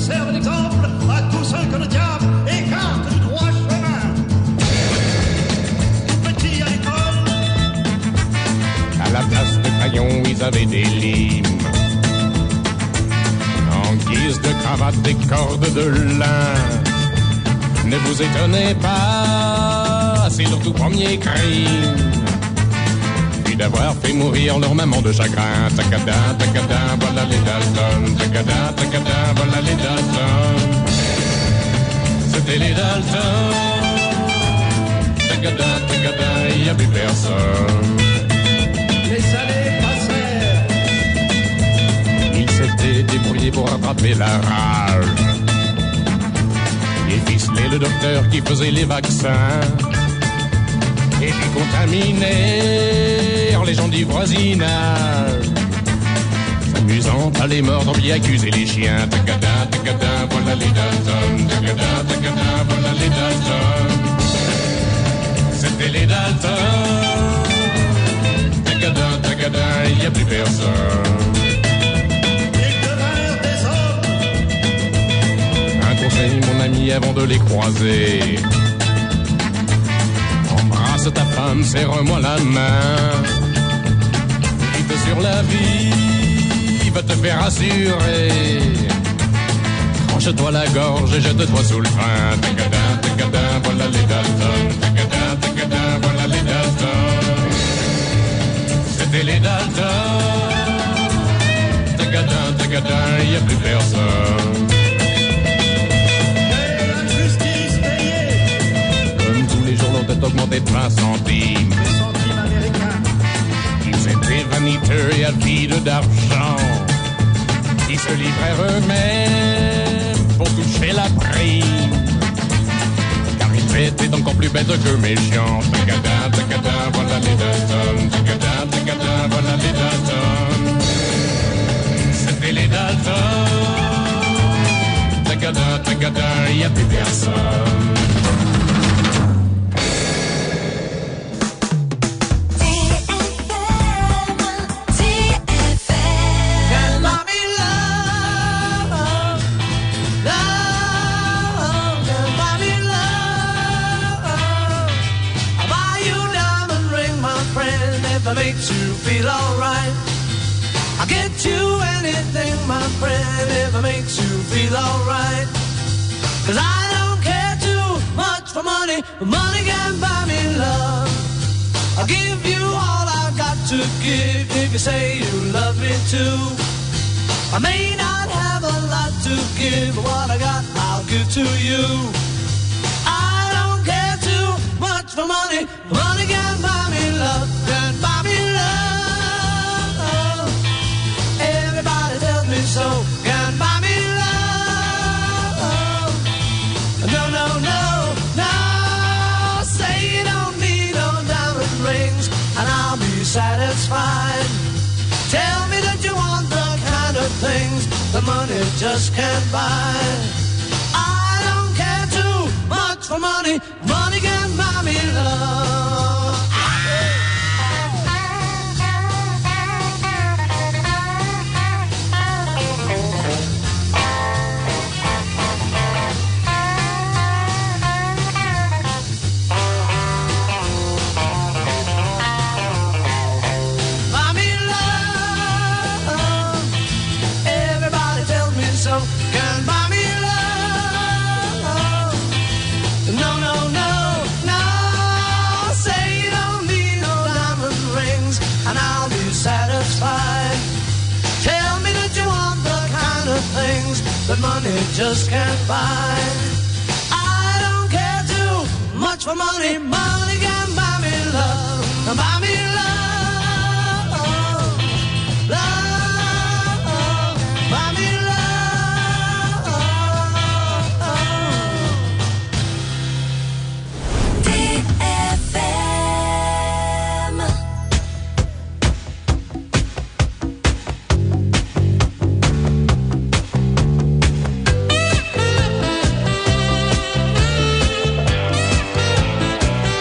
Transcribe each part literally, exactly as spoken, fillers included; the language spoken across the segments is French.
serve d'exemple à tous ceux que le diable écarte du droit chemin. Petit à l'école, à la place de crayons, ils avaient des limes. En guise de cravate, des cordes de lin. Ne vous étonnez pas, c'est leur tout premier crime. Puis d'avoir fait mourir leur maman de chagrin. Tacada, tacada, voilà les Dalton. Tacada, tacada, voilà les Dalton. C'était les Dalton. Tacada, tacada, il n'y a plus personne. les années passèrent. Ils s'étaient débrouillés pour rattraper la rage. Et ficeler le docteur qui faisait les vaccins. Et décontaminer les gens du voisinage. S'amusant à les mordre, puis accuser les chiens. Tacada, tacada, voilà les Dalton. Tacada, tacada, voilà les Dalton. C'était les Dalton. Tacada, tacada, il n'y a plus personne. Ils devinrent des hommes. Un conseil, mon ami, avant de les croiser. Embrasse ta femme, serre-moi la main. Vite sur la vie, va te faire assurer. Tranche-toi la gorge et jette-toi sous le train. Tacada, tacada, voilà les Dalton. Tacada, tacada, voilà les Dalton. C'était les Dalton. Tacada, tacada, il n'y a plus personne. Est augmenté de vingt centimes. Les centimes américains. Ils étaient vaniteux et avides d'argent. Ils se livrèrent eux-mêmes pour toucher la prime. Car ils étaient encore plus bêtes que méchants. Tacada, tacada, voilà les Dalton. Tacada, tacada, voilà les Dalton. C'était les Dalton. Tacada, tacada, il n'y a plus personne. Makes you feel alright. I'll get you anything, my friend, if it makes you feel alright. Cause I don't care too much for money, but money can buy me love. I'll give you all I've got to give if you say you love me too. I may not have a lot to give, but what I got I'll give to you. I don't care too much for money, money can buy me love. Can buy me love. Everybody tells me so. Can buy me love. No, no, no, no. Say you don't need no diamond rings, and I'll be satisfied. Tell me that you want the kind of things the money just can't buy. I don't care too much for money. Money can buy me love. That money just can't buy. I don't care too much for money. Money can buy me love. Buy me love. Love. Buy me love. D F M.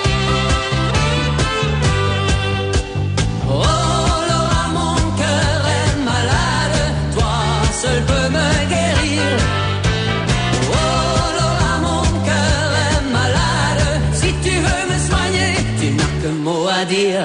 Oh, Laura, mon cœur dire.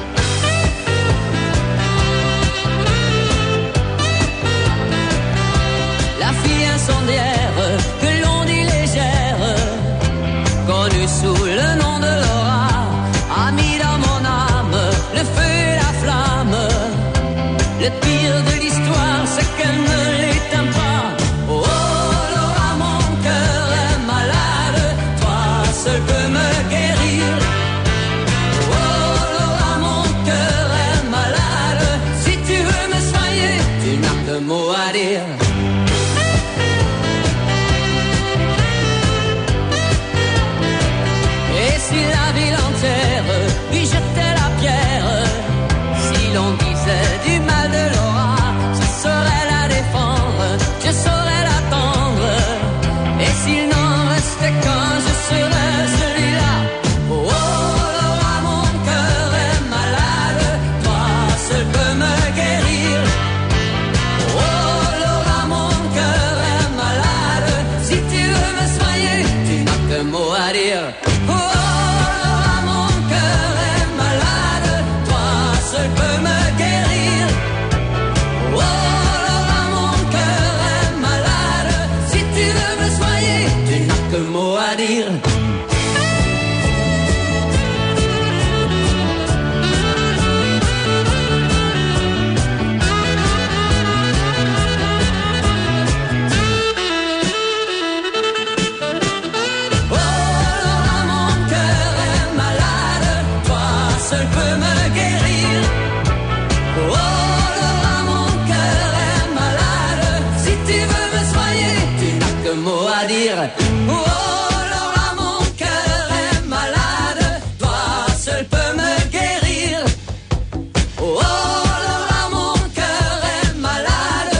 La fille incendiaire, que l'on dit légère, connue sous le nom de Laura, a mis dans mon âme le feu et la flamme. Le pire de l'histoire, c'est qu'elle ne l'éteint pas. Oh, Laura, mon cœur est malade, toi seul peux me guérir. Oh, Laura, mon cœur est malade, si tu veux me soigner, tu n'as que mot à dire. Et si la ville entière lui jetait la pierre, si l'on disait du mal de Laura, je saurais la défendre, je saurais l'attendre. Et s'il n'en restait qu'un, je serais celui-là. Oh, Laura, mon cœur est malade, toi seul peux me guérir. Oh, Laura, mon cœur est malade, si tu veux me soigner, tu n'as que mot à dire. Oh, Laura, mon cœur est malade, toi seul peux me guérir. Oh, Laura, mon cœur est malade, si tu veux me soigner, tu n'as que mot à dire. Oh, Laura, mon cœur est malade, toi seul peux me guérir. Oh, Laura, mon cœur est malade, si tu veux me soigner, tu n'as que mot à dire. Oh, Laura, mon cœur est malade, toi seul peux me guérir. Oh, Laura, mon cœur est malade.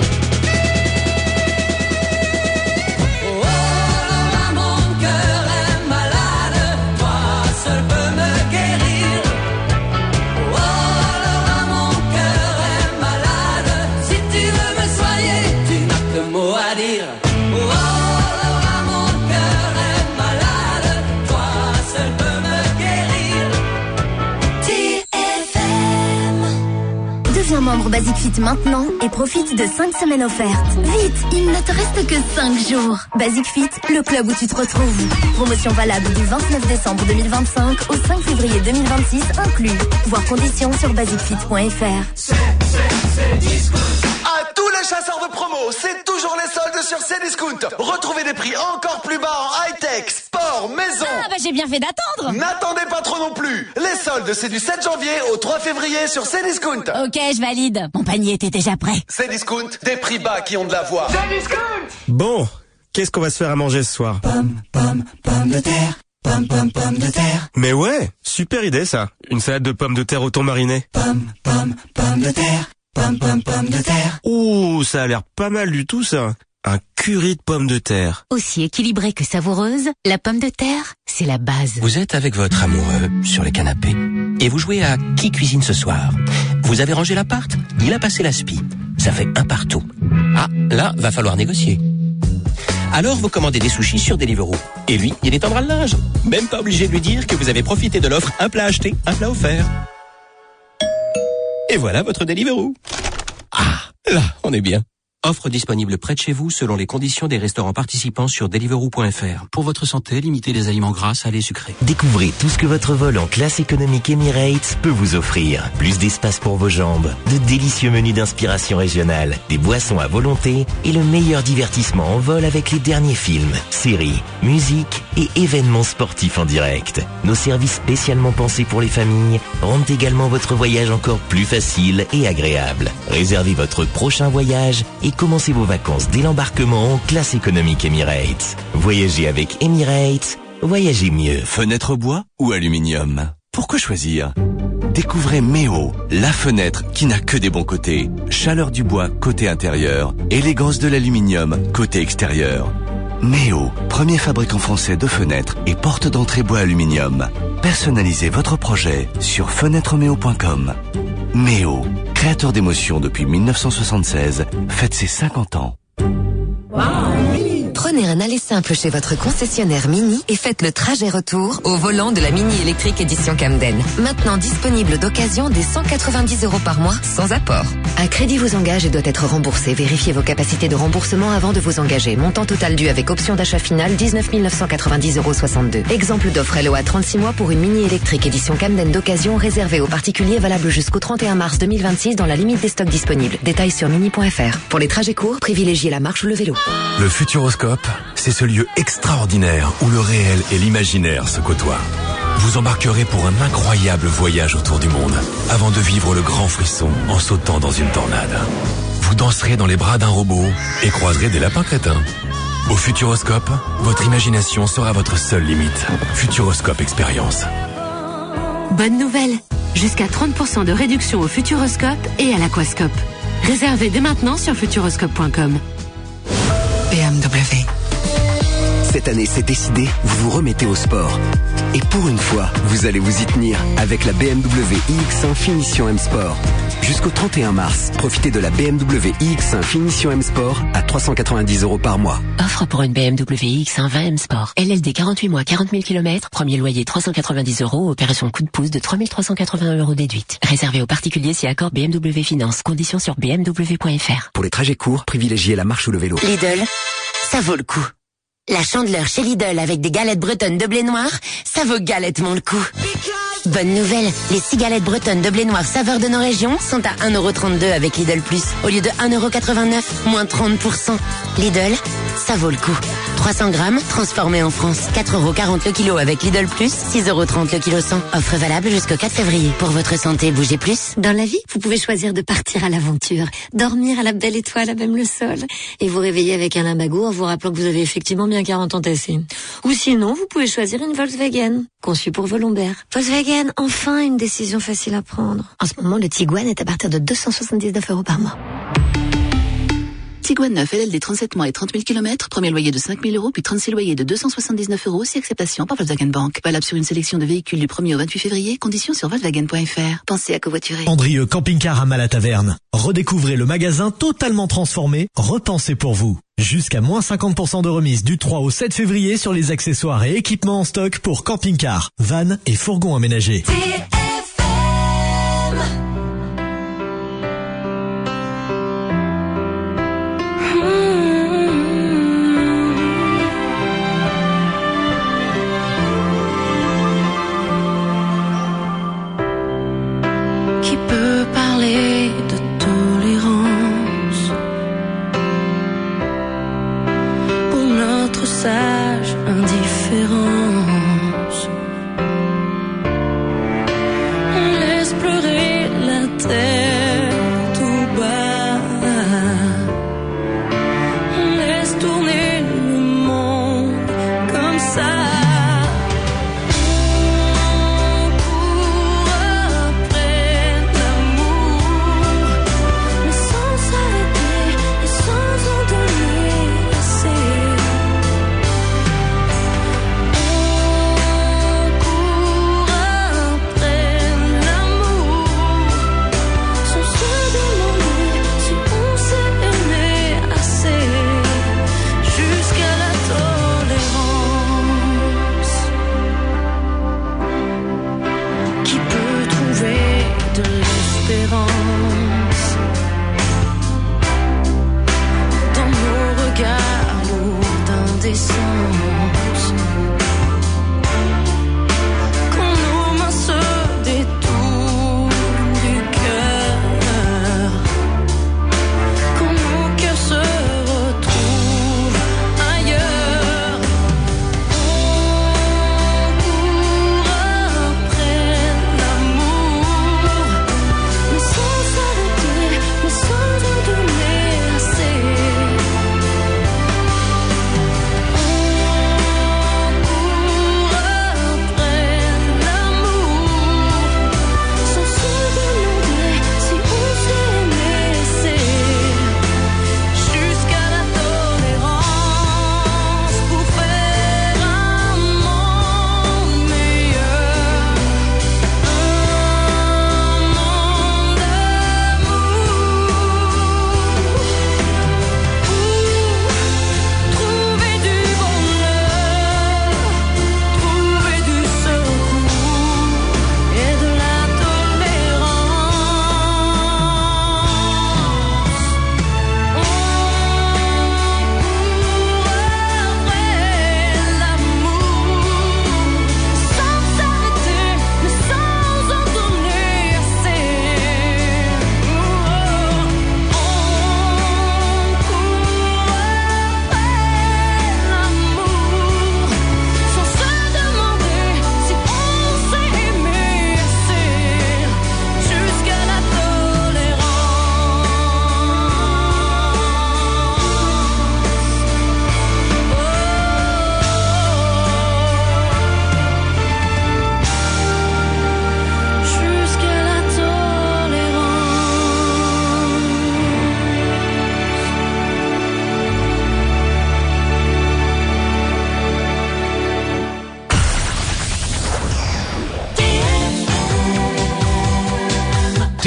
Oh, Laura, mon cœur est malade, toi seul peux me guérir. Oh, Laura, mon cœur est malade, si tu veux me soigner, tu n'as que mot à dire. Oh, Laura, mon cœur est malade, toi seul peux me guérir. T F M. Deviens membre Basic Fit maintenant et profite de cinq semaines offertes. Vite, il ne te reste que cinq jours. Basic Fit, le club où tu te retrouves. Promotion valable du vingt-neuf décembre deux mille vingt-cinq au cinq février deux mille vingt-six inclus. Voir conditions sur basic fit point f r. À tous les chasseurs de promo, c'est toujours les soldes sur Cdiscount. Retrouvez des prix encore plus bas en high-tech, sport, maison. Ah bah j'ai bien fait d'attendre. N'attendez pas trop non plus. Les soldes, c'est du sept janvier au trois février sur Cdiscount. Ok, je valide. Mon panier était déjà prêt. Cdiscount, des prix bas qui ont de la voix. Bon, qu'est-ce qu'on va se faire à manger ce soir? Pomme, pomme, pomme de terre. Pomme, pomme, pomme de terre. Mais ouais, super idée ça. Une salade de pommes de terre au thon mariné. Pomme, pomme, pomme de terre. Pomme, pomme, pomme de terre. Ouh, ça a l'air pas mal du tout ça. Un curry de pommes de terre. Aussi équilibrée que savoureuse, la pomme de terre, c'est la base. Vous êtes avec votre amoureux sur le canapé et vous jouez à Qui cuisine ce soir. Vous avez rangé l'appart, il a passé la spie. Ça fait un partout. Ah, là, va falloir négocier. Alors vous commandez des sushis sur Deliveroo. Et lui, il étendra le linge. Même pas obligé de lui dire que vous avez profité de l'offre un plat acheté, un plat offert. Et voilà votre Deliveroo. Ah, là, on est bien. Offre disponible près de chez vous selon les conditions des restaurants participants sur deliveroo point f r. Pour votre santé, limitez les aliments gras, salés, sucrés. Découvrez tout ce que votre vol en classe économique Emirates peut vous offrir. Plus d'espace pour vos jambes, de délicieux menus d'inspiration régionale, des boissons à volonté et le meilleur divertissement en vol avec les derniers films, séries, musique et événements sportifs en direct. Nos services spécialement pensés pour les familles rendent également votre voyage encore plus facile et agréable. Réservez votre prochain voyage et commencez vos vacances dès l'embarquement en classe économique Emirates. Voyagez avec Emirates, voyagez mieux. Fenêtre bois ou aluminium? Pourquoi choisir? Découvrez Méo, la fenêtre qui n'a que des bons côtés. Chaleur du bois côté intérieur, élégance de l'aluminium côté extérieur. Méo, premier fabricant français de fenêtres et porte d'entrée bois aluminium. Personnalisez votre projet sur fenêtre méo point com. Méo, créateur d'émotions depuis mille neuf cent soixante-seize, fête ses cinquante ans. Prenez Prenez un aller simple chez votre concessionnaire Mini et faites le trajet retour au volant de la Mini électrique édition Camden. Maintenant disponible d'occasion dès cent quatre-vingt-dix euros par mois sans apport. Un crédit vous engage et doit être remboursé. Vérifiez vos capacités de remboursement avant de vous engager. Montant total dû avec option d'achat finale dix-neuf mille neuf cent quatre-vingt-dix euros soixante-deux. Exemple d'offre L O A trente-six mois pour une Mini électrique édition Camden d'occasion réservée aux particuliers, valable jusqu'au trente et un mars deux mille vingt-six dans la limite des stocks disponibles. Détails sur mini point f r. Pour les trajets courts, privilégiez la marche ou le vélo. Le Futuroscope, c'est ce lieu extraordinaire où le réel et l'imaginaire se côtoient. Vous embarquerez pour un incroyable voyage autour du monde avant de vivre le grand frisson en sautant dans une tornade. Vous danserez dans les bras d'un robot et croiserez des lapins crétins. Au Futuroscope, votre imagination sera votre seule limite. Futuroscope Expérience. Bonne nouvelle, jusqu'à trente pour cent de réduction au Futuroscope et à l'Aquascope. Réservez dès maintenant sur futuroscope point com. B M W. Cette année, c'est décidé, vous vous remettez au sport. Et pour une fois, vous allez vous y tenir avec la B M W i X un Finition M Sport. Jusqu'au trente et un mars, profitez de la B M W i X un Finition M Sport à trois cent quatre-vingt-dix euros par mois. Offre pour une B M W i X un vingt M Sport. L L D quarante-huit mois, quarante mille kilomètres. Premier loyer trois cent quatre-vingt-dix euros. Opération coup de pouce de trois mille trois cent quatre-vingts euros déduite. Réservé aux particuliers si accord B M W Finance. Conditions sur b m w point f r. Pour les trajets courts, privilégiez la marche ou le vélo. Lidl, ça vaut le coup. La Chandeleur chez Lidl avec des galettes bretonnes de blé noir, ça vaut galettement le coup. Bonne nouvelle, les six galettes bretonnes de blé noir saveur de nos régions sont à un euro trente-deux avec Lidl Plus, au lieu de un euro quatre-vingt-neuf, moins trente pour cent. Lidl, ça vaut le coup. trois cents grammes, transformés en France. quatre euros quarante le kilo avec Lidl Plus, six euros trente le kilo cent. Offre valable jusqu'au quatre février. Pour votre santé, bougez plus. Dans la vie, vous pouvez choisir de partir à l'aventure, dormir à la belle étoile à même le sol, et vous réveiller avec un limbago en vous rappelant que vous avez effectivement bien quarante ans tassés. Ou sinon, vous pouvez choisir une Volkswagen, conçue pour vos lombaires. Volkswagen, enfin une décision facile à prendre. En ce moment, le Tiguan est à partir de deux cent soixante-dix-neuf euros par mois. Tiguan neuf L L D trente-sept mois et trente mille kilomètres, premier loyer de cinq mille euros, puis trente-six loyers de deux cent soixante-dix-neuf euros, si acceptation par Volkswagen Bank. Valable sur une sélection de véhicules du premier au vingt-huit février, conditions sur volkswagen point f r. Pensez à covoiturer. Andrieux Camping-Car à Malataverne. Redécouvrez le magasin totalement transformé, repensé pour vous. Jusqu'à moins cinquante pour cent de remise du trois au sept février sur les accessoires et équipements en stock pour camping-car, vannes et fourgons aménagés. Qui peut parler de tolérance pour notre sage indifférence?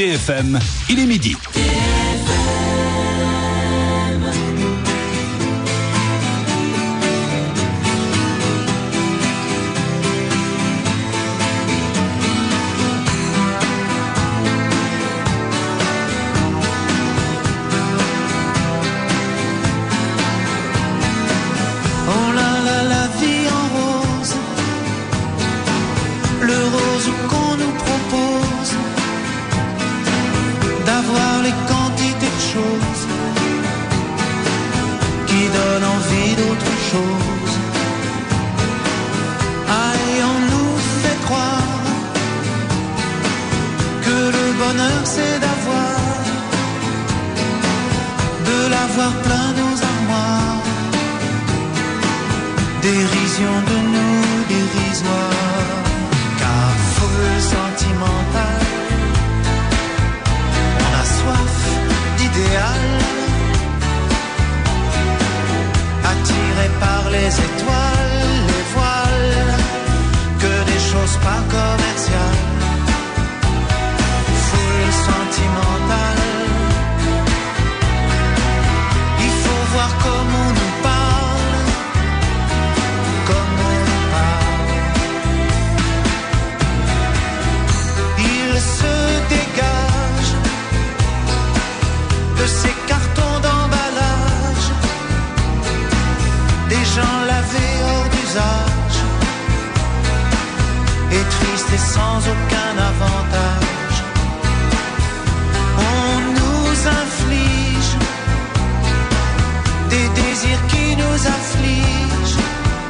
D F M, il est midi. Oh là là, la vie en rose, le rose qu'on nous propose, d'avoir les quantités de choses qui donnent envie d'autre chose. Ah, et on nous fait croire que le bonheur c'est d'avoir, de l'avoir plein nos armoires. Dérision de nous dérisoire, car foule sentimentale, on a soif d'idéal, attiré par les étoiles, les voiles, que des choses pas commerciales. Foule sentimentale, il faut voir comment on nous parle, comme on nous parle. Il se dégage de ces cartons d'emballage, des gens lavés hors d'usage, et tristes et sans aucun avantage. On nous inflige des désirs qui nous affligent.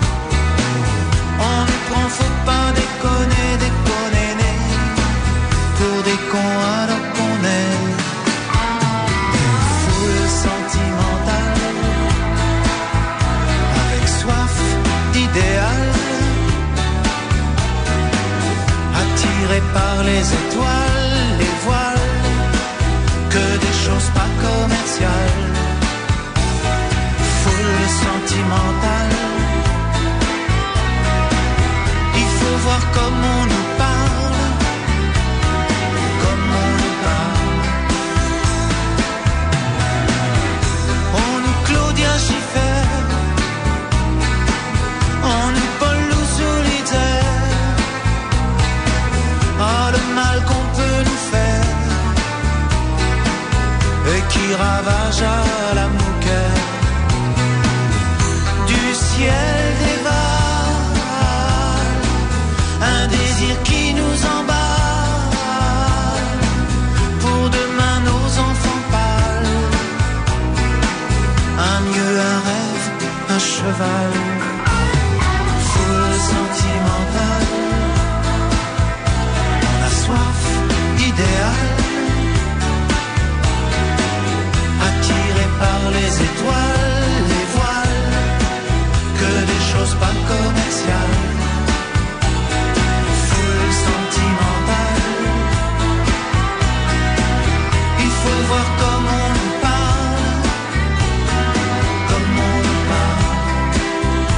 On nous prend, faut pas déconner, déconner, né, pour des cons alors qu'on est une foule sentimentale, avec soif d'idéal, attiré par les étoiles, les voiles, que des choses pas commerciales. Foule sentimentale, il faut voir comment on nous parle, comme on nous parle. On nous Claudia Schiffer, on nous Paul Solitaire. Ah, le mal qu'on peut nous faire, et qui ravage à la mouquette du ciel dévale, un désir qui nous emballe, pour demain nos enfants pâles, un mieux, un rêve, un cheval. Foule sentimentale, on a soif d'idéal, attiré par les étoiles, les voiles, que des choses pas commerciales. Foule sentimentale, il faut voir comment on nous parle, comme on nous parle.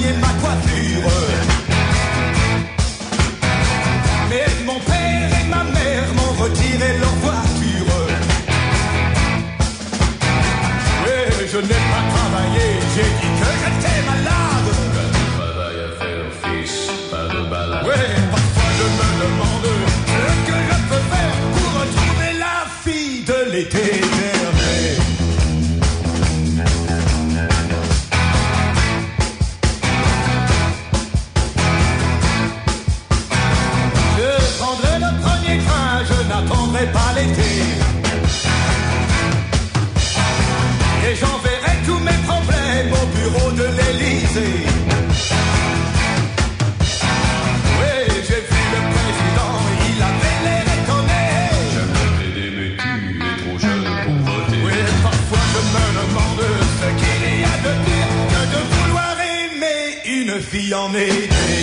soigner ma coiffure. Mais mon père et ma mère m'ont retiré leur voiture. Oui, je n'ai pas travaillé, j'ai dit que j'étais malade. Travail à faire, fils, pas de balade. Oui, parfois je me demande ce que je peux faire pour retrouver la fille de l'été dernier. Je prendrai le premier train, je n'attendrai pas l'été. Et j'enverrai tous mes problèmes au bureau de l'Élysée. Oui, j'ai vu le président, il avait l'air étonné. J'aimerais aimer, tu es trop jeune pour voter. Oui, parfois je me demande ce qu'il y a de pire que de vouloir aimer une fille en été.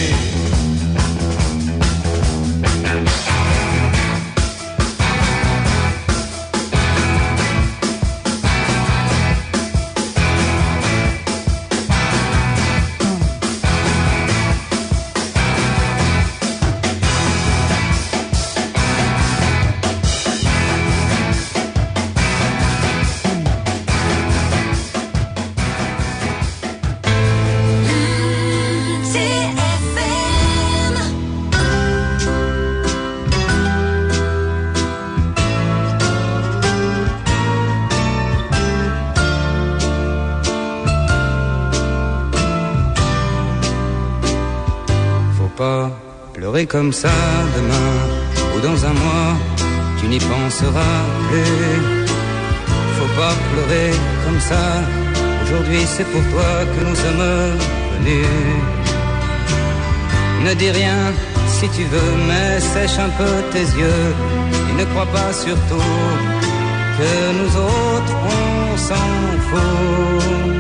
Pas pleurer comme ça demain ou dans un mois, tu n'y penseras plus. Faut pas pleurer comme ça, aujourd'hui c'est pour toi que nous sommes venus. Ne dis rien si tu veux, mais sèche un peu tes yeux et ne crois pas surtout que nous autres on s'en fout.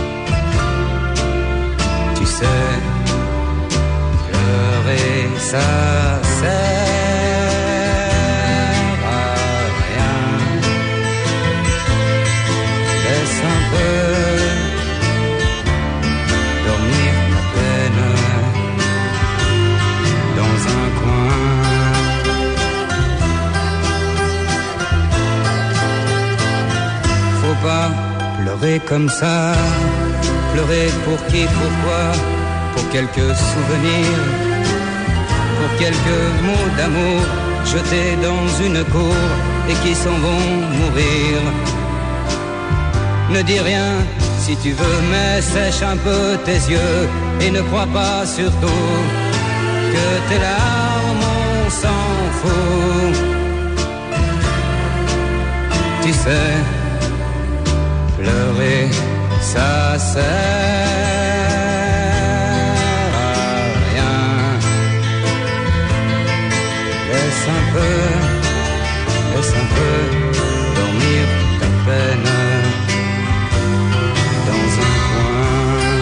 Tu sais, ça sert à rien. Laisse un peu dormir ta peine dans un coin. Faut pas pleurer comme ça. Pleurer pour qui, pourquoi? Pour quelques souvenirs, pour quelques mots d'amour jetés dans une cour et qui s'en vont mourir. Ne dis rien si tu veux, mais sèche un peu tes yeux et ne crois pas surtout que tes larmes on s'en fout. Tu sais, pleurer ça sert à rien. Laisse un peu, laisse un peu dormir ta peine dans un coin.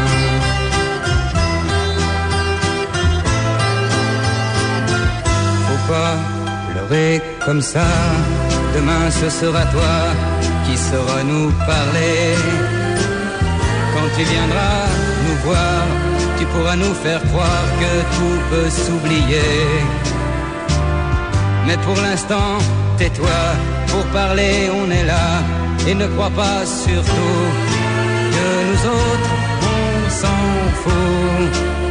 Faut pas pleurer comme ça, demain ce sera toi qui saura nous parler. Quand tu viendras nous voir, tu pourras nous faire croire que tout peut s'oublier. Mais pour l'instant, tais-toi, pour parler on est là. Et ne crois pas surtout que nous autres on s'en fout.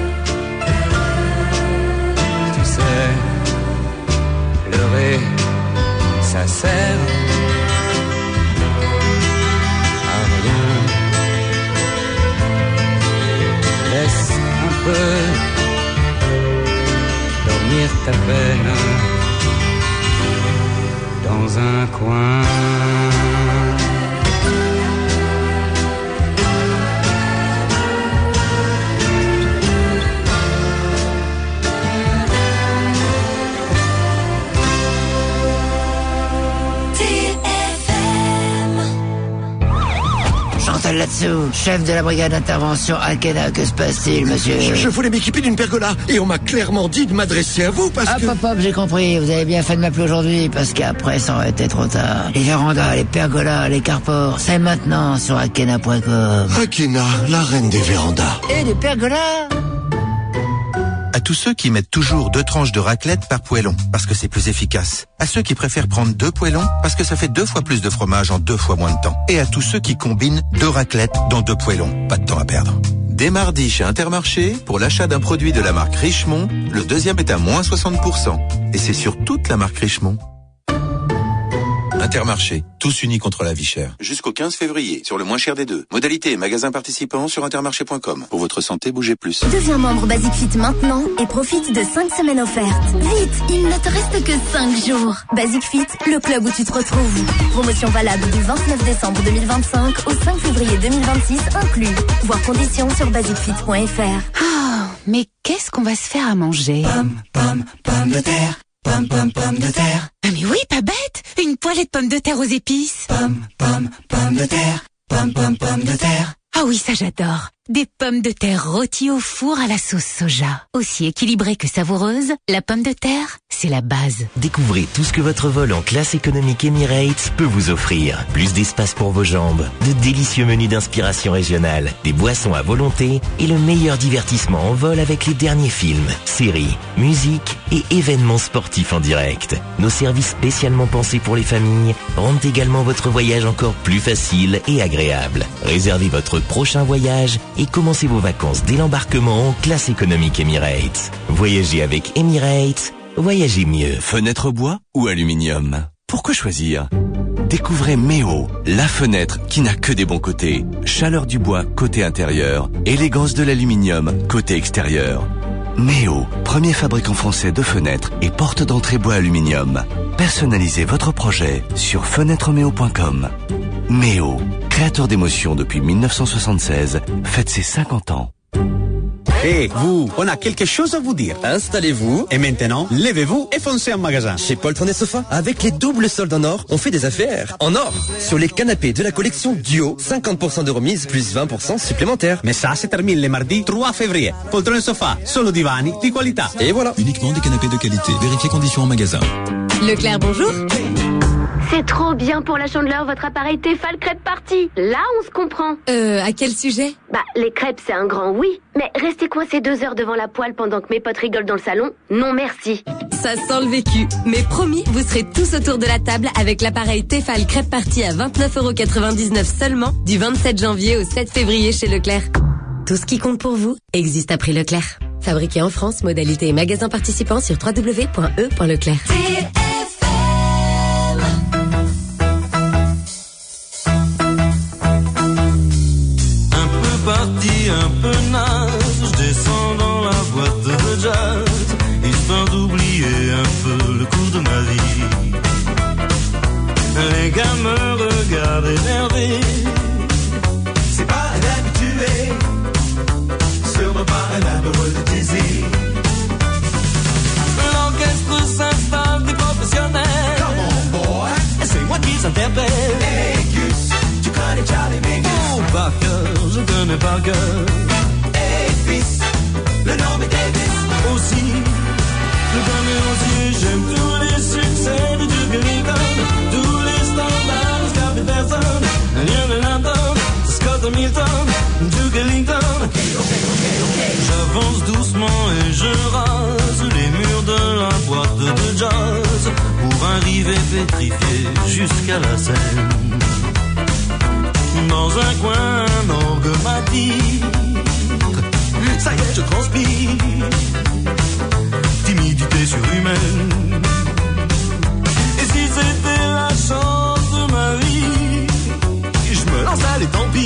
Tu sais, pleurer, ça sert à rien. Laisse un peu dormir ta peine dans un coin. là-dessous. Chef de la brigade d'intervention Akena, que se passe-t-il, monsieur? Je, je voulais m'équiper d'une pergola et on m'a clairement dit de m'adresser à vous parce hop, que... Hop, hop, j'ai compris. Vous avez bien fait de m'appeler aujourd'hui parce qu'après, ça aurait été trop tard. Les vérandas, les pergolas, les carports, c'est maintenant sur akena point com. Akena, la reine des vérandas. Et des pergolas? À tous ceux qui mettent toujours deux tranches de raclette par poêlon, parce que c'est plus efficace. À ceux qui préfèrent prendre deux poêlons, parce que ça fait deux fois plus de fromage en deux fois moins de temps. Et à tous ceux qui combinent deux raclettes dans deux poêlons. Pas de temps à perdre. Dès mardi chez Intermarché, pour l'achat d'un produit de la marque Richemont, le deuxième est à moins soixante pour cent. Et c'est sur toute la marque Richemont. Intermarché, tous unis contre la vie chère. Jusqu'au quinze février, sur le moins cher des deux. Modalité et magasins participants sur intermarché point com. Pour votre santé, bougez plus. Deviens membre Basic Fit maintenant et profite de cinq semaines offertes. Vite, il ne te reste que cinq jours. Basic Fit, le club où tu te retrouves. Promotion valable du vingt-neuf décembre deux mille vingt-cinq au cinq février deux mille vingt-six inclus. Voir conditions sur basic fit point f r. Oh, mais qu'est-ce qu'on va se faire à manger? Pomme, pomme, pomme de terre. Pomme, pomme, pomme de terre. Ah mais oui, pas bête. Une poêlée de pommes de terre aux épices. Pomme, pomme, pomme de terre. Pomme, pomme, pomme de terre. Ah oui, ça j'adore. Des pommes de terre rôties au four à la sauce soja. Aussi équilibrée que savoureuse, la pomme de terre, c'est la base. Découvrez tout ce que votre vol en classe économique Emirates peut vous offrir. Plus d'espace pour vos jambes, de délicieux menus d'inspiration régionale, des boissons à volonté et le meilleur divertissement en vol avec les derniers films, séries, musiques et événements sportifs en direct. Nos services spécialement pensés pour les familles rendent également votre voyage encore plus facile et agréable. Réservez votre prochain voyage et commencez vos vacances dès l'embarquement en classe économique Emirates. Voyagez avec Emirates, voyagez mieux. Fenêtre bois ou aluminium? Pourquoi choisir? Découvrez Méo, la fenêtre qui n'a que des bons côtés. Chaleur du bois côté intérieur, élégance de l'aluminium côté extérieur. Méo, premier fabricant français de fenêtres et porte d'entrée bois aluminium. Personnalisez votre projet sur fenêtre méo point com. Méo, créateur d'émotions depuis mille neuf cent soixante-seize, fête ses cinquante ans. Hé, hey, vous, on a quelque chose à vous dire. Installez-vous et maintenant, levez-vous et foncez en magasin. Chez Paul Tourné Sofa, avec les doubles soldes en or, on fait des affaires en or. Sur les canapés de la collection Duo, cinquante pour cent de remise plus vingt pour cent supplémentaires. Mais ça, se termine le mardi trois février. Paul Tourné Sofa, solo divani di qualità. Et voilà. Uniquement des canapés de qualité. Vérifiez conditions en magasin. Leclerc, bonjour. C'est trop bien pour la Chandeleur, votre appareil Tefal crêpe party. Là, on se comprend. Euh, à quel sujet? Bah, les crêpes, c'est un grand oui. Mais rester coincé deux heures devant la poêle pendant que mes potes rigolent dans le salon, non merci. Ça sent le vécu. Mais promis, vous serez tous autour de la table avec l'appareil Tefal crêpe party à vingt-neuf euros quatre-vingt-dix-neuf seulement du vingt-sept janvier au sept février chez Leclerc. Tout ce qui compte pour vous existe à prix Leclerc. Fabriqué en France, modalité et magasin participants sur w w w point e point leclerc. Parti un peu naze, je descends dans la boîte de jazz, histoire d'oublier un peu le cours de ma vie. Les gars me regardent énervés, c'est pas habitué, sûrement pas un amoureux de Dizzy. L'orchestre s'installe des professionnels, come on boy, c'est moi qui s'interpelle. Hey Gus, tu connais Charlie Mingus? Oh, par cœur, je connais par cœur. Hey fils, le nom est Davis. Aussi, je connais aussi, j'aime tous les succès de Duke Ellington, tous les standards de Scott Peterson, Lionel Landon, Scott Hamilton, Duke Ellington. Okay, okay, okay, okay. J'avance doucement et je rase les murs de la boîte de jazz pour arriver pétrifié jusqu'à la scène. Dans un coin, un orgue m'attire. Ça y est, je transpire. Timidité surhumaine. Et si c'était la chance de ma vie, je me lance, allez, tant pis.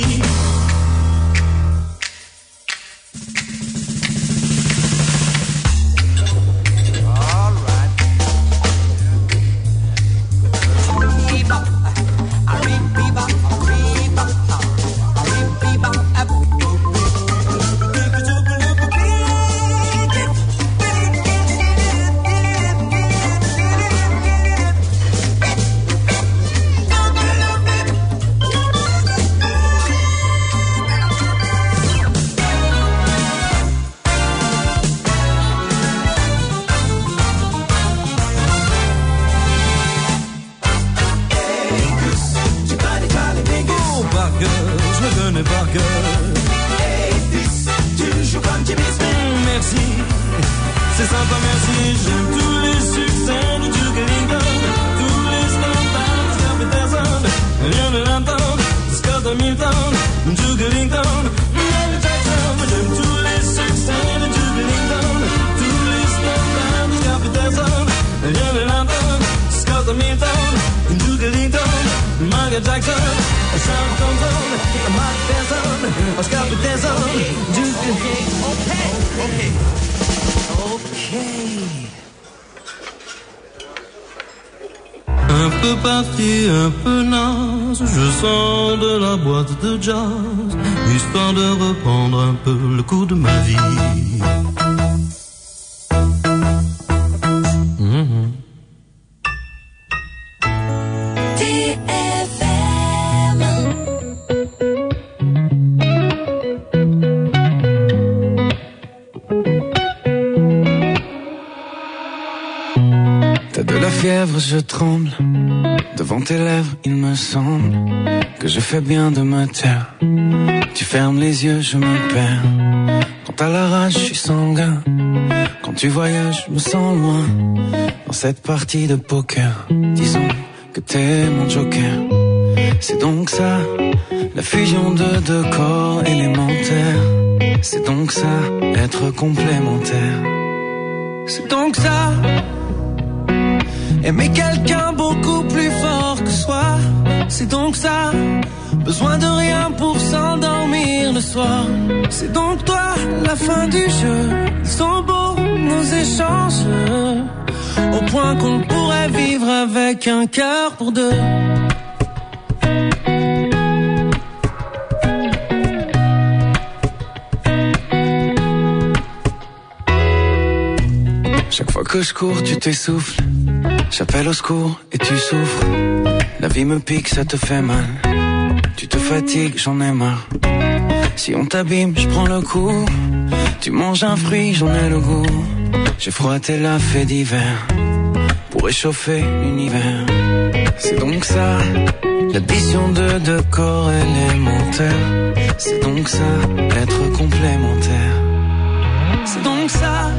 personne, sans contrôle, ma personne, on scrape des hommes, du public. Ok, ok, ok. Un peu parti, un peu naze, je sors de la boîte de jazz, histoire de reprendre un peu le cours de ma vie. Mm-hmm. T F M. T'as de la fièvre, je tremble. Devant tes lèvres, il me semble que je fais bien de me taire. Tu fermes les yeux, je me perds. Quand t'as la rage, je suis sanguin. Quand tu voyages, je me sens loin. Dans cette partie de poker, disons que t'es mon joker. C'est donc ça, la fusion de deux corps élémentaires. C'est donc ça, être complémentaire. C'est donc ça, aimer quelqu'un beaucoup plus fort que soi. C'est donc ça, besoin de rien pour s'endormir le soir. C'est donc toi, la fin du jeu. Ils sont beaux, nos échanges, au point qu'on pourrait vivre avec un cœur pour deux. Chaque fois que je cours, tu t'essouffles. J'appelle au secours et tu souffres. La vie me pique, ça te fait mal. Tu te fatigues, j'en ai marre. Si on t'abîme, je prends le coup. Tu manges un fruit, j'en ai le goût. J'ai froissé la fée d'hiver pour réchauffer l'univers. C'est donc ça, l'addition de deux corps élémentaires. C'est donc ça, être complémentaire. C'est donc ça,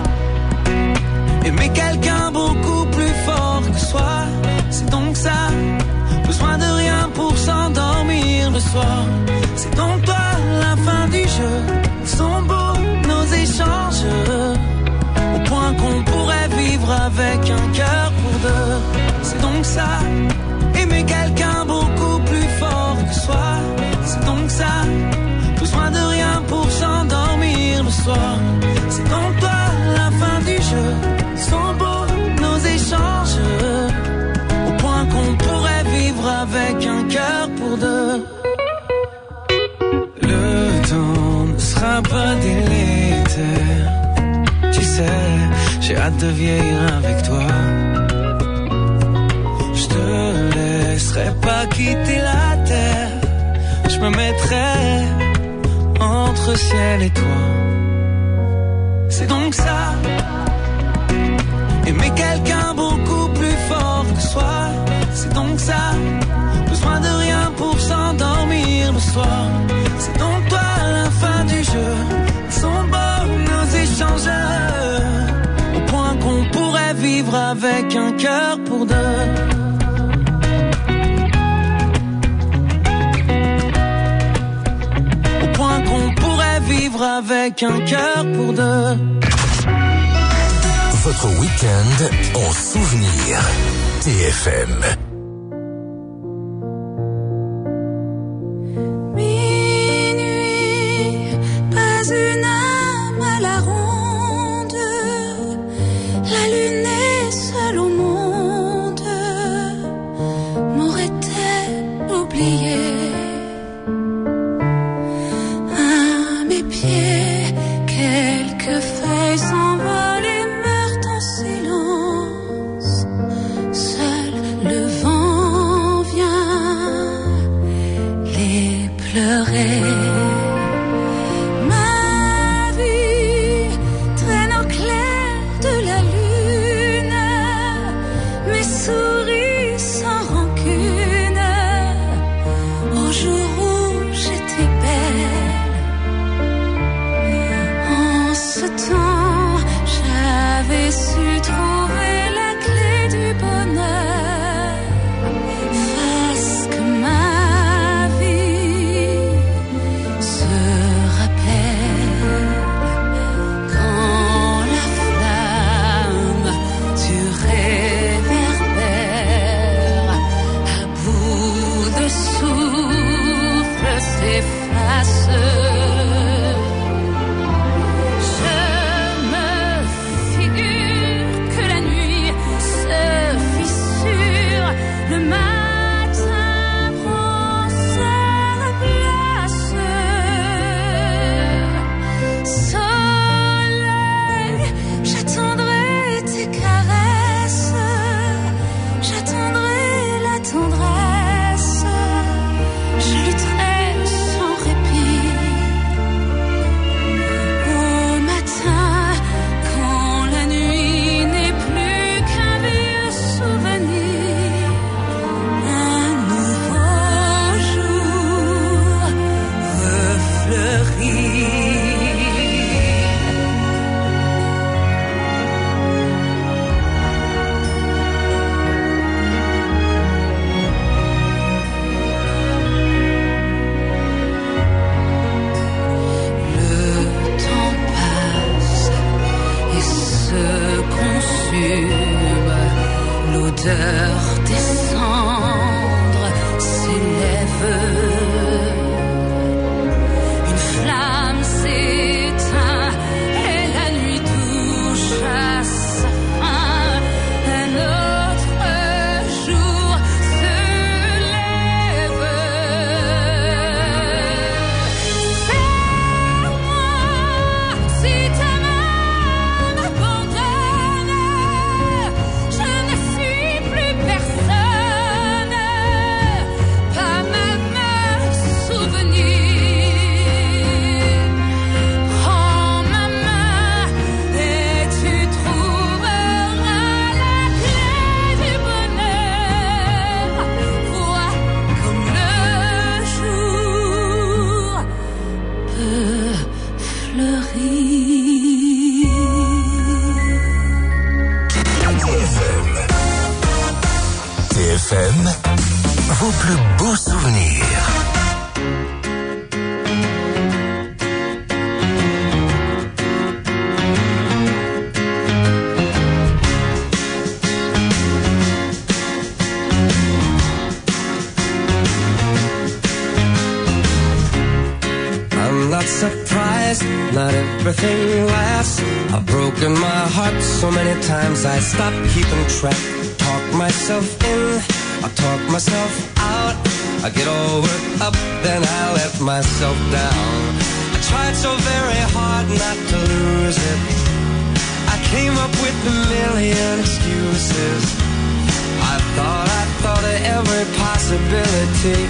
aimer quelqu'un beaucoup plus fort que soi. C'est donc ça, besoin de rien pour s'endormir le soir. C'est donc toi, la fin du jeu. Ils sont beaux, nos échanges, au point qu'on pourrait vivre avec un cœur pour deux. C'est donc ça, aimer quelqu'un beaucoup plus fort que soi. C'est donc ça, besoin de rien pour s'endormir le soir. C'est donc toi, la fin du jeu. Ils sont beaux, nos échanges, au point qu'on pourrait vivre avec un cœur pour deux. Le temps ne sera pas délétère. Tu sais, j'ai hâte de vieillir avec toi. Je te laisserai pas quitter la terre. Je me mettrai entre ciel et toi. C'est donc ça, aimer quelqu'un beaucoup plus fort que soi. C'est donc ça, besoin de rien pour s'endormir le soir. C'est donc toi, la fin du jeu. Ils sont beaux, nos échanges, au point qu'on pourrait vivre avec un cœur pour deux. Au point qu'on pourrait vivre avec un cœur pour deux. Votre week-end en souvenir. T F M. Minuit, pas une âme à la ronde. La lune est seule au monde. M'aurait-elle oublié? À mes pieds, quelques feuilles s'envolent et meurent en silence. Seul le vent vient les pleurer. Ma vie traîne au clair de la lune. Mes souris sans rancune. Au jour où j'étais belle. En ce temps, j'avais su trouver la clé du bonheur. Fasse que ma vie se rappelle. Quand la flamme du réverbère à bout de fume, l'odeur des cendres s'élève. Une flamme s'éteint et la nuit touche à sa fin. Un autre jour se lève. Serre-moi si ta main m'abandonne. Je ne suis plus personne, pas même souvenir. Prends ma main et tu trouveras la clé du bonheur. Vois comme le jour peut fleurir. T F M, vos plus beaux souvenirs. I'm not surprised, not everything lasts. I've broken my heart so many times I stop keeping track. Talk myself in, I talk myself out. I get all worked up, then I let myself down. I tried so very hard not to lose it. I came up with a million excuses. I thought, I thought of every possibility.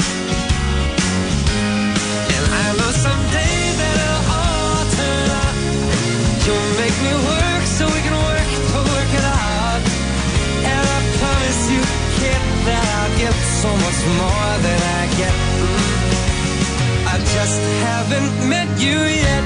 And I know someday that it'll all turn out. You'll make me work so we can work to work it out. And I promise you, kid, that I'll give so much more than I get. I just haven't met you yet.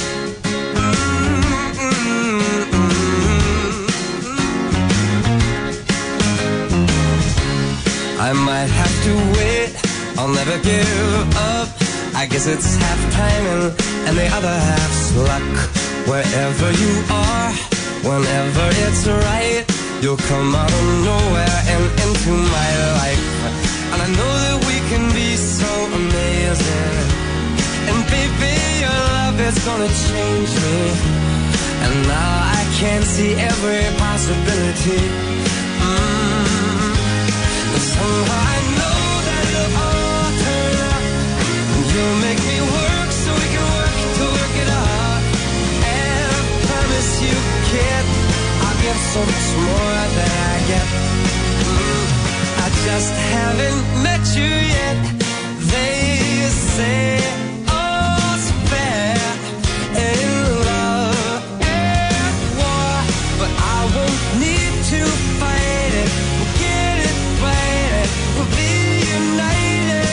I might have to wait, I'll never give up. I guess it's half timing and the other half's luck. Wherever you are, whenever it's right, you'll come out of nowhere and into my life. And I know that we can be so amazing. And baby, your love is gonna change me. And now I can see every possibility. Mm. And somehow I know that it'll all turn out. And you'll make me work so we can work to work it out. And I promise you, kid, I'll give so much more than I get. Mm. I just haven't met you yet. They say all's fair in love and war, but I won't need to fight it. We'll get it right, we'll be united.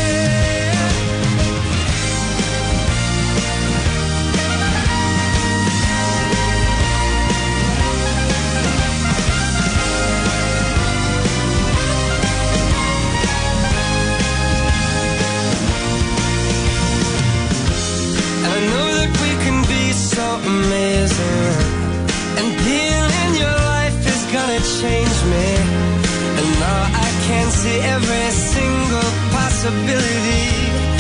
And I know that we can be so amazing. And being in your life is gonna change me. And now I can see every single possibility.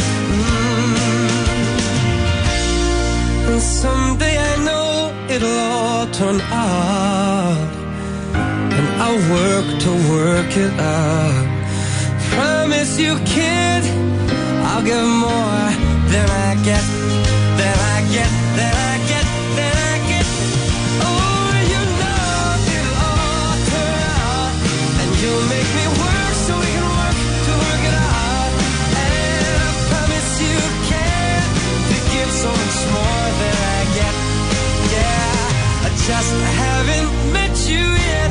Mm. And someday I know it'll all turn out. And I'll work to work it out. Promise you, kid, I'll give more than I get, than I get, than I get, than I get. Oh, you know it'll all turn out. And you'll make me work so we can work to work it out. And I promise you can to give so much more than I get. Yeah, I just haven't met you yet.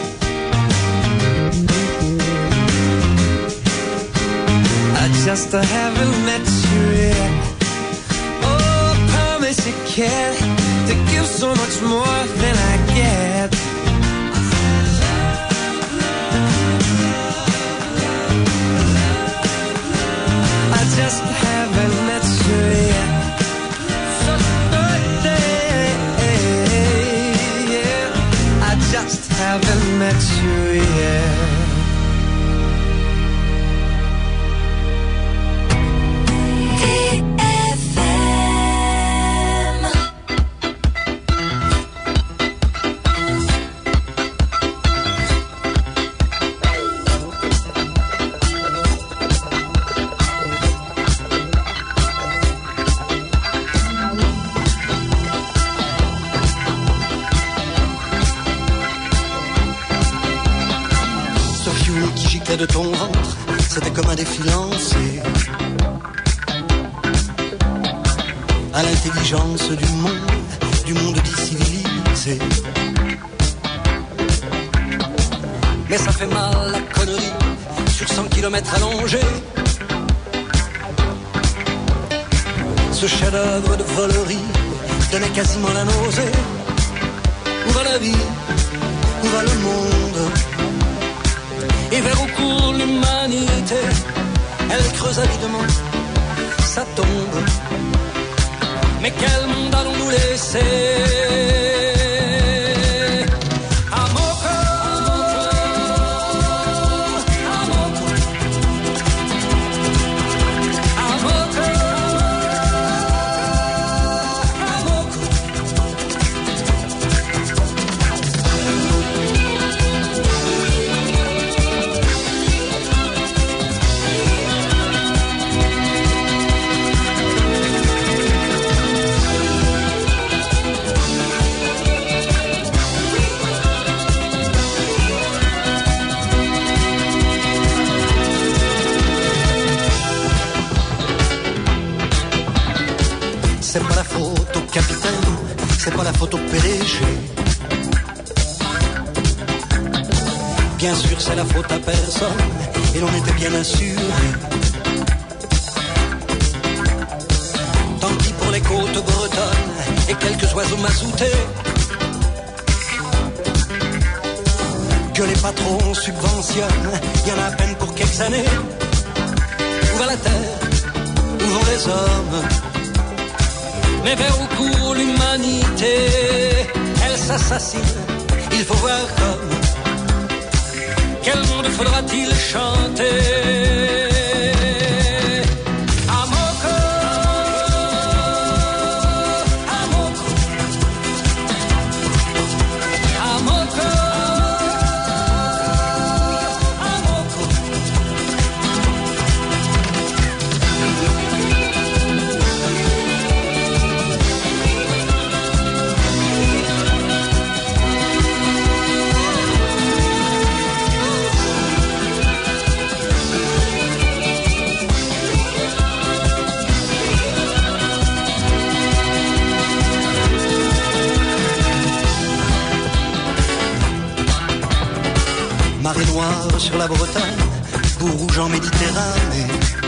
I just haven't met you yet. Oh, I promise you can to give so much more than I get. I just haven't met you yet. So birthday, yeah. I just sortait de ton ventre, c'était comme un défi lancé à l'intelligence du monde, du monde dit civilisé. Mais ça fait mal la connerie sur cent kilomètres allongés. Ce chef-d'œuvre de volerie donnait quasiment la nausée. Où va la vie? Où va le monde? Et vers où court l'humanité? Elle creuse avidement, ça tombe. Mais quel monde allons-nous laisser? C'est pas la faute au capitaine, c'est pas la faute au P D G. Bien sûr, c'est la faute à personne, et l'on était bien assuré. Tant pis pour les côtes bretonnes et quelques oiseaux mazoutés. Que les patrons subventionnent, y en a à peine pour quelques années. Où va la terre? Où vont les hommes? Mais vers où court l'humanité? Elle s'assassine, il faut voir comme. Quel monde faudra-t-il chanter? Marée noire sur la Bretagne, bout rouge en Méditerranée.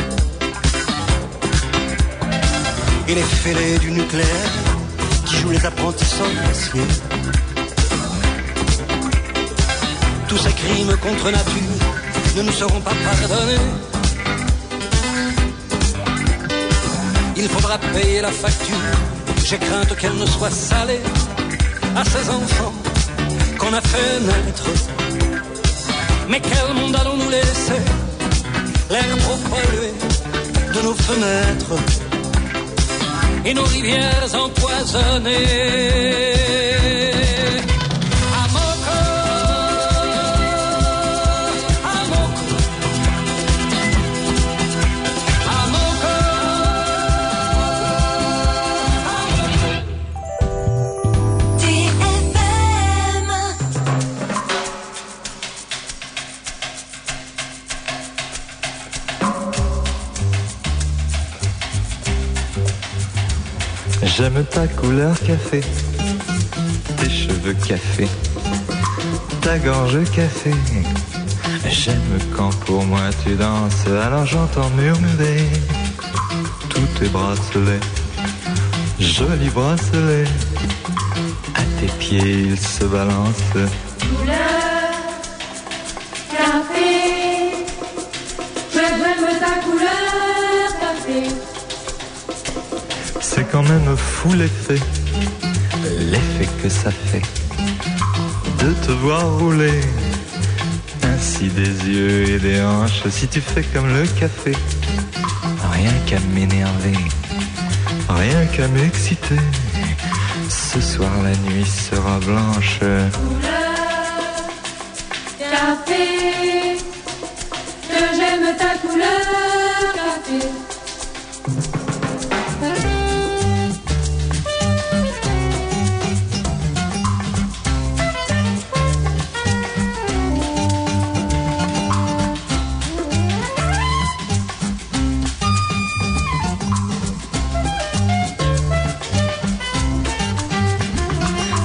Et les fêlés du nucléaire qui jouent les apprentis sorciers. Tous ces crimes contre nature ne nous seront pas pardonnés. Il faudra payer la facture, j'ai crainte qu'elle ne soit salée à ces enfants qu'on a fait naître. Mais quel monde allons-nous laisser? L'air trop pollué de nos fenêtres et nos rivières empoisonnées. J'aime ta couleur café, tes cheveux café, ta gorge café. J'aime quand pour moi tu danses, alors j'entends murmurer tous tes bracelets, jolis bracelets. À tes pieds ils se balancent. Couleur café, j'aime ta couleur café. C'est quand même fou l'effet, l'effet que ça fait de te voir rouler ainsi des yeux et des hanches. Si tu fais comme le café, rien qu'à m'énerver, rien qu'à m'exciter. Ce soir la nuit sera blanche. Couleur café, que j'aime ta couleur café.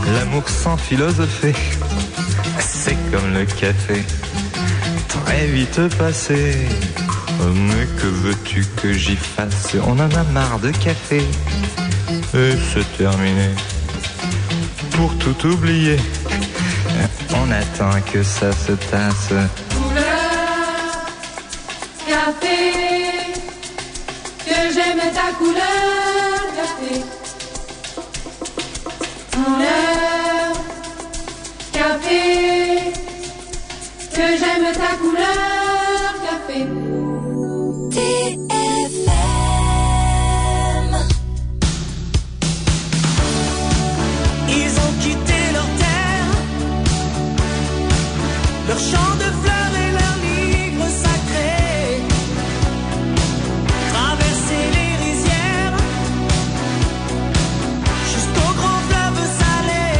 L'amour sans philosophie, c'est comme le café, très vite passé. Mais que veux-tu que j'y fasse? On en a marre de café. Et c'est terminé. Pour tout oublier, on attend que ça se tasse. Couleur, café, que j'aime ta couleur, café. Couleur, café, que j'aime ta couleur, café. T F M. Ils ont quitté leur terre, leur champ de fleurs et leur livre sacré, traversé les rizières, jusqu'au grand fleuve salé,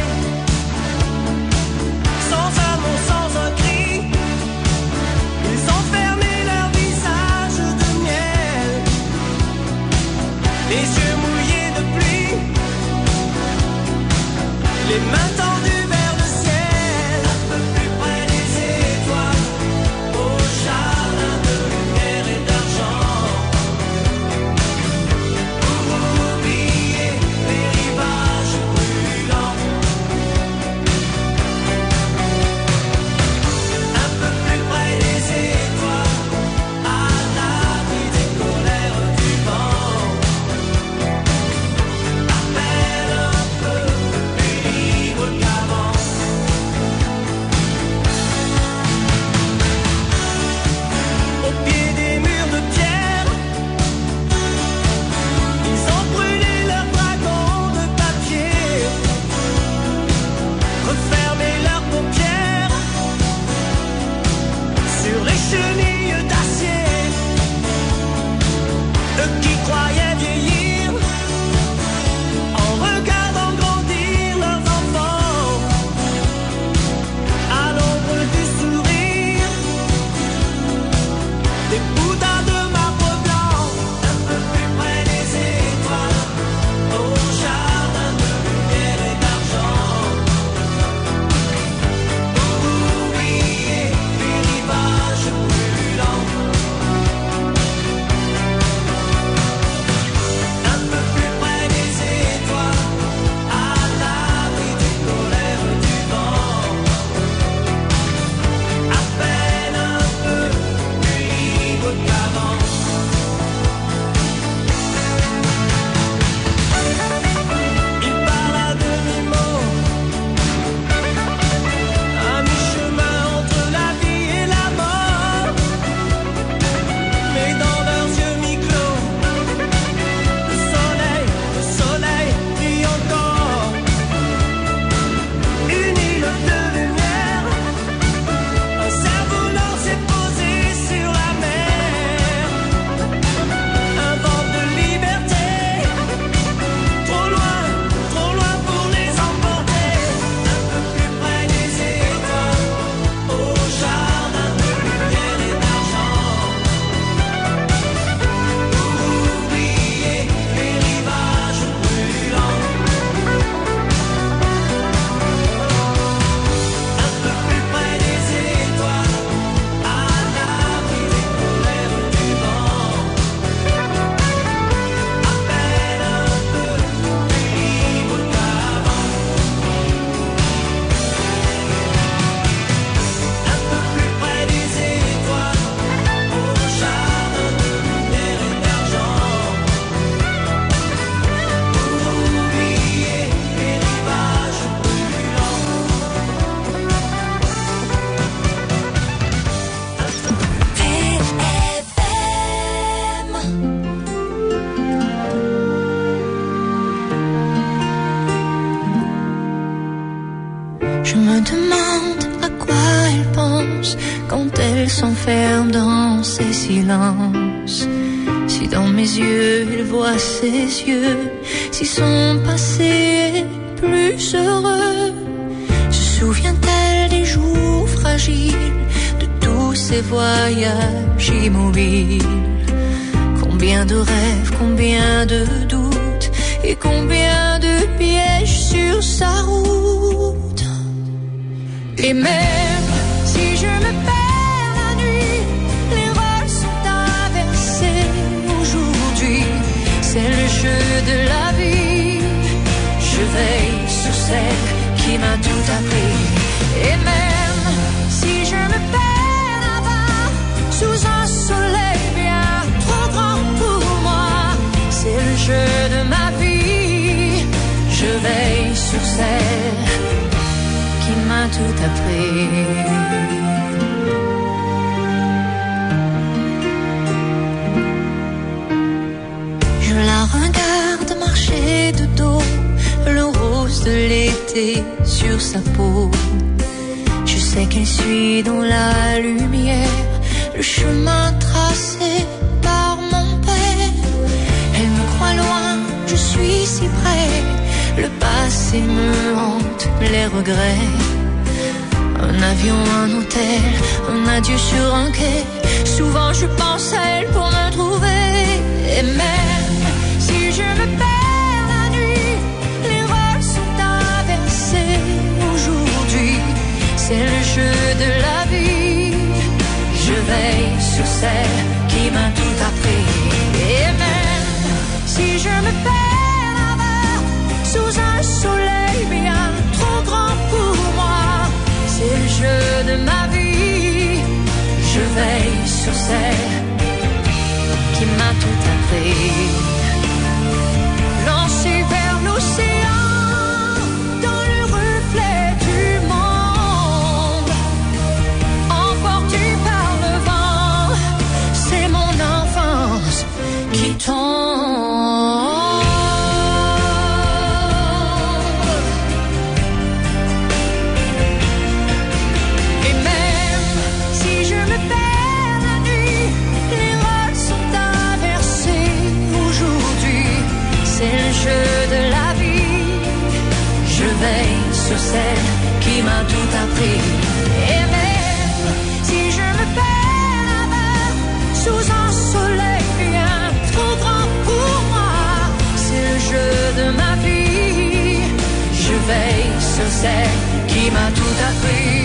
sans un mot, sans un cri, ils ont fermé leur visage de miel, les yeux mouillés de pluie, les mains tendues vers le ciel, un peu plus près des étoiles, au jardin de lumière et d'argent, pour oublier les rivages brûlants. Un peu plus près des étoiles, à l'abri des colères du vent, à peine un peu plus libre qu'avant. Au pied des murs de pierre, ils ont brûlé leurs dragons de papier, refermé leurs paupières sur les chenilles d'acier. Eux qui croyaient vieillir en regardant grandir leurs enfants, à l'ombre du sourire des bouddhas de marbre blanc, un peu plus près des étoiles, au jardin de lumière et d'argent, pour oublier les rivages brûlants. Un peu plus près des étoiles, à l'abri des colères du vent, à peine un peu plus libre qu'avant. Il parle à demi-mot, à mi-chemin entre la vie et la mort, mais dans leurs yeux mi-clos, le soleil, le soleil brille encore. Une île de lumière, un cerf-volant s'est posé sur la mer. Un vent de liberté, trop loin, trop loin pour les emporter. Un peu plus près des étoiles, au jardin de lumière et d'argent, pour oublier les rivages brûlants. Un peu plus près des étoiles, à l'abri des colères du vent, à peine un peu plus libre qu'avant. Un peu plus près des étoiles, au jardin de lumière et d'argent, pour oublier les rivages brûlants. T F M. Je me demande à quoi elle pense quand elle s'enferme dans ses silences. Si dans mes yeux elle voit ses yeux, si son passé est plus heureux, se souvient-elle des jours fragiles, de tous ces voyages immobiles? Combien de rêves, combien de doutes et combien de pièges sur sa route? Et même si je me perds la nuit, les rôles sont inversés aujourd'hui. C'est le jeu de la vie. Je veille sur celle qui m'a tout appris. Et même si je me perds là-bas, sous un soleil bien trop grand pour moi, c'est le jeu de ma vie. Je veille sur celle qui m'a tout appris. Je la regarde marcher de dos, le rose de l'été sur sa peau. Je sais qu'elle suit dans la lumière le chemin tracé par mon père. Elle me croit loin, je suis si près. Le passé me hante, les regrets. Un avion, un hôtel, un adieu sur un quai. Souvent je pense à elle pour me trouver. Et même si je me perds la nuit, les rôles sont inversés aujourd'hui. C'est le jeu de la vie. Je veille sur celle qui m'a tout appris. Et même si je me perds là-bas, sous un soleil bien trop grand pour moi, c'est le jeu de ma vie. Je veille sur celle qui m'a tout appris. Lancé vers l'océan, dans le reflet du monde, emporté par le vent, c'est mon enfance qui tombe. Et même si je me perds la nuit, les rôles sont inversés aujourd'hui. C'est le jeu de la vie. Je veille sur celle qui m'a tout appris. Et même si je me perds là-bas, sous un soleil bien trop grand pour moi, c'est le jeu de ma vie. Je veille sur celle qui m'a tout appris.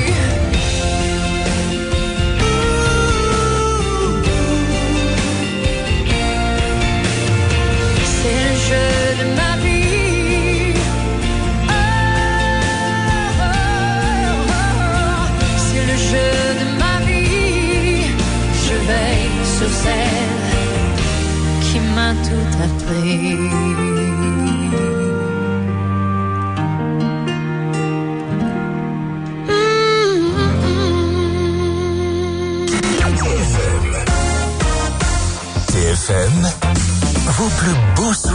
C'est le jeu de ma vie. Oh, oh, oh. C'est le jeu de ma vie. Je veille sur celle qui m'a tout appris. T F M, vos plus beaux souvenirs.